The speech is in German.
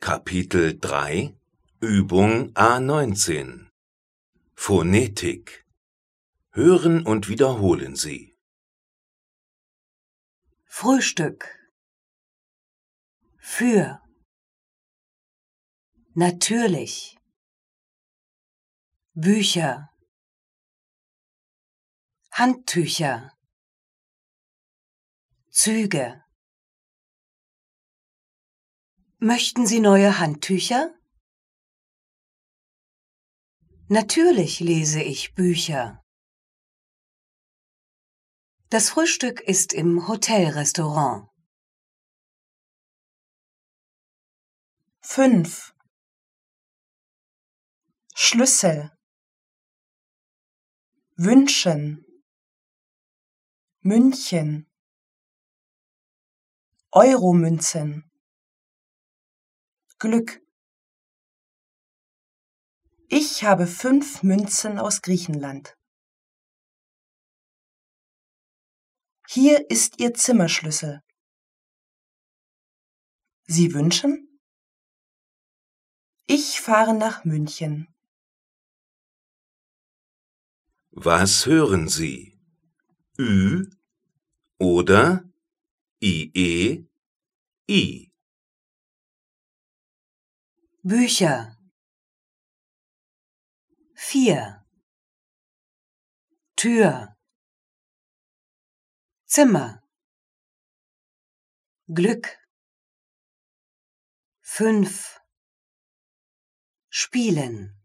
Kapitel 3 Übung A19 Phonetik Hören und wiederholen Sie. Frühstück. Für. Natürlich. Bücher. Handtücher. Züge. Möchten Sie neue Handtücher? Natürlich lese ich Bücher. Das Frühstück ist im Hotelrestaurant. 5. Schlüssel. Wünschen. München. Euromünzen. Glück. Ich habe 5 Münzen aus Griechenland. Hier ist Ihr Zimmerschlüssel. Sie wünschen? Ich fahre nach München. Was hören Sie? Ü oder IE, I? Bücher. 4. Tür. Zimmer. Glück. 5. Spielen.